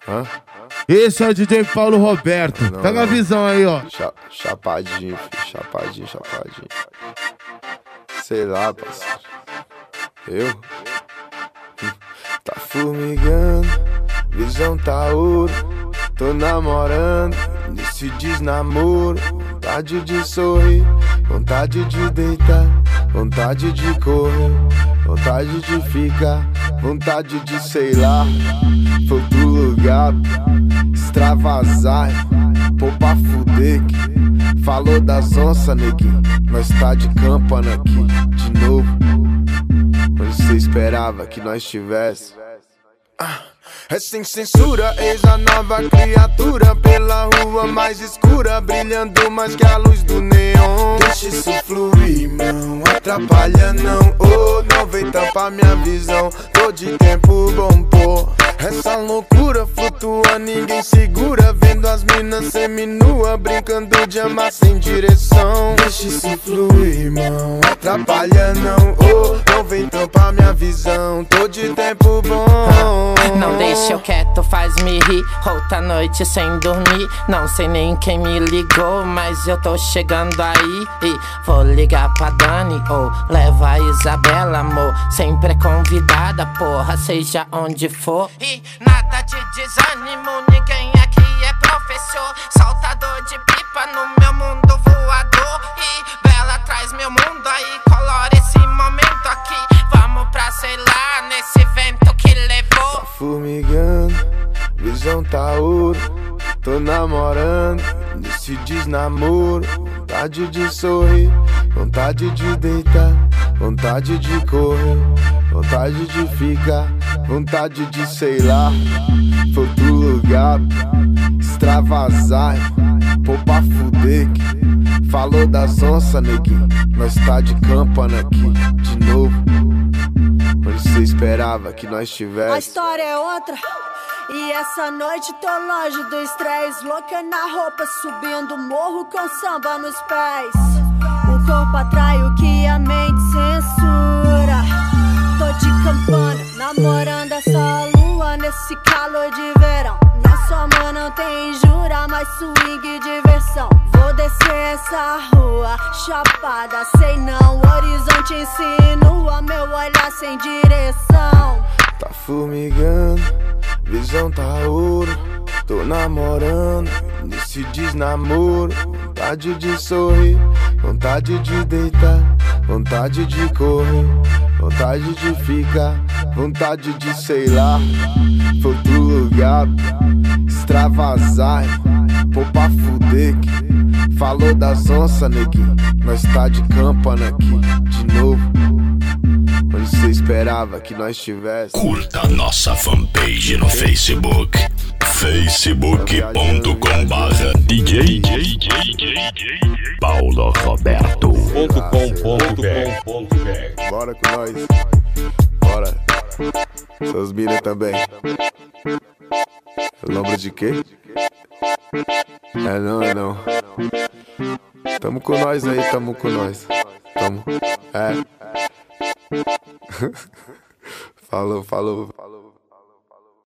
Hã? Esse é o DJ Paulo Roberto. Não, Pega a não. visão aí, ó. Chapadinho, filho. Chapadinho. Sei lá, parceiro. Eu? Tá formigando, visão tá ouro. Tô namorando, nesse desnamoro. Vontade de sorrir, vontade de deitar, vontade de correr, vontade de ficar, vontade de sei lá. Foi pro lugar, extravasar, pô pra fuder que falou das onças, neguinho. Nós tá de campana aqui, de novo. Onde cê esperava que nós tivesse? É sem censura, eis a nova criatura pela rua mais escura, brilhando mais que a luz do neon. Deixa isso fluir, não atrapalha não. Oh, não vem tampar minha visão. Tô de tempo bom, pô. Essa loucura flutua, ninguém segura. Vendo as minas seminua, brincando de amar sem direção. Deixa isso fluir, não atrapalha não. Oh, não vem tampar minha visão. Tô de tempo bom. Não deixa eu quieto, faz-me rir. Outra noite sem dormir. Não sei nem quem me ligou, mas eu tô chegando aí. E vou ligar pra Dani ou leva a Isabela, amor. Sempre é convidada, porra, seja onde for. E nada de desânimo, ninguém aqui é professor. Soltador de pipa no meu mundo voador. E Bela traz meu mundo aí, colora esse momento aqui. Vamos pra, sei lá, nesse vento que levou. Formigando, visão tá ouro. Tô namorando, nesse desnamoro. Vontade de sorrir, vontade de deitar, vontade de correr, vontade de ficar, vontade de sei lá. Foi pro lugar, extravasar, pô pra fuder que falou das onças, neguinho. Nós tá de campana aqui, de novo. Onde cê esperava que nós tivesse? A história é outra. E essa noite tô longe do estresse, louca na roupa, subindo morro com samba nos pés. O corpo atrai o que a mente censura. Tô de campana, namorando essa lua nesse calor de verão. Minha soma não tem jura, mas swing e diversão. Vou descer essa rua, chapada, sei não. O horizonte insinua, meu olhar sem direção. Tá formigando, visão tá ouro. Tô namorando, nesse desnamoro. Vontade de sorrir, vontade de deitar, vontade de correr, vontade de ficar, vontade de sei lá. Foi pro lugar, extravasar, pô pra fuder que falou das onças, neguinho. Nós tá de campana aqui, de novo. Onde cê esperava que nós tivesse? Curta nossa fanpage no Facebook, facebook.com/DJ Paulo Roberto. Bora com nós. Bora. Seus mina também. Lembra de quê? É não. Tamo com nós aí, tamo com nós. Tamo. É. Falou.